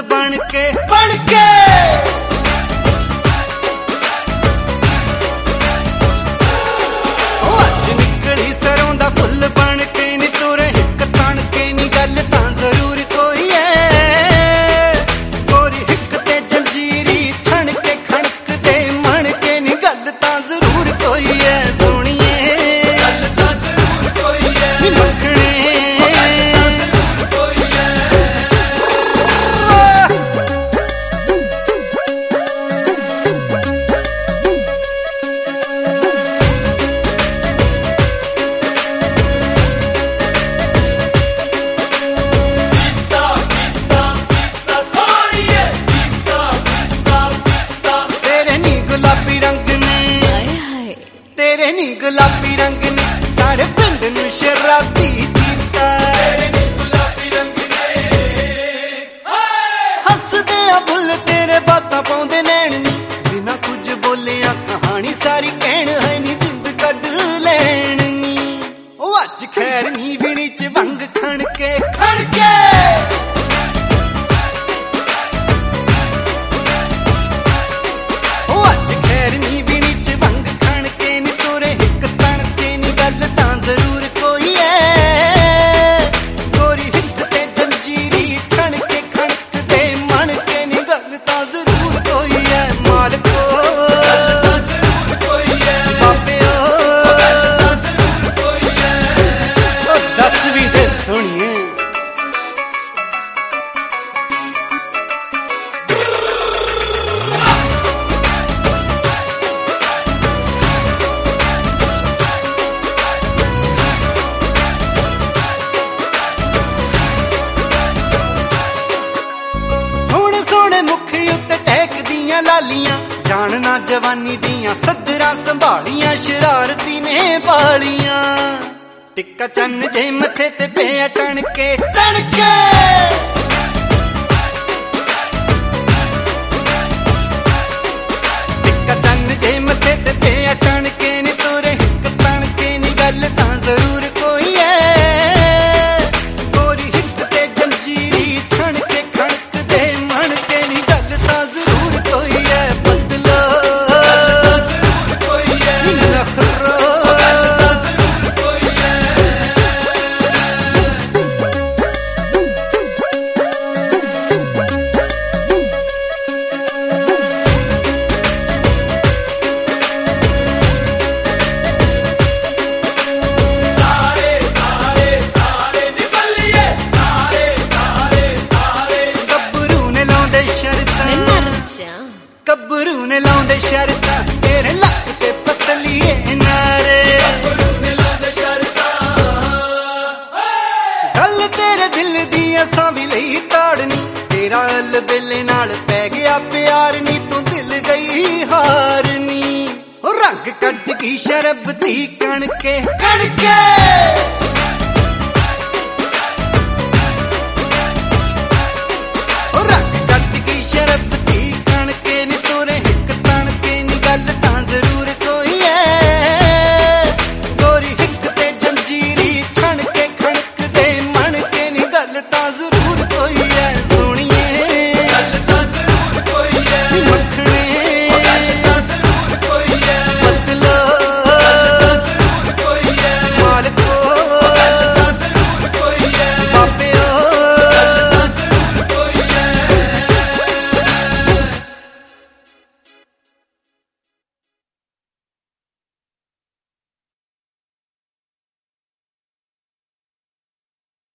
बन के अज निकली सरों दा फुल बन के नी तुरे हिक तन के नी गल तां जरूर कोई है गोरी हिक ते जंजीरी छण के खड़क दे मन के नी गल तां जरूर कोई है सोहणीए गल तां जरूर कोई है नी मखणे तेरे नी गुलाबी रंग ने सारे पिंड नूं शराबी कीता हसदे आ बुल तेरे बातां पाउंदे नैण नी बिना कुछ बोलिया कहानी सारी कहण है नी जिंद कढ लैण नी ओ अज खैर नी बिनी च वंग खण के ओ अज खैर नी बिनी च वंग खण के नी तुरे हिक तन के नी गल तां जरूर कोई है गोरी हिक ते जंजीरी छण के खड़क दे मन के नी गल तां जरूर कोई है मालको बाबे ओ दस भी दे सुनिए लालियां जानना जवानी दियां सदरां संभालियां शरारती ने पालियां टिक्का चन्न जे मथे ते पिया टण के टिक्का चन्न जे मथे ते पिया टण के नी तुरे हिक तन के नी गल तां जरूर कोई है गोरी हिक ते जंजीरी छण के खड़क दे मन के नी गल तां जरूर कोई है बदलो नखरो गब्बरू ने लाउंदे शरतां तेरे लक ते पतलीए नारे गल तेरे दिल दी असां भी लई ताड़नी तेरा अल बेले नाल पै गया प्यार नी तू दिल गई हारनी रंग कट गई शरबती कण के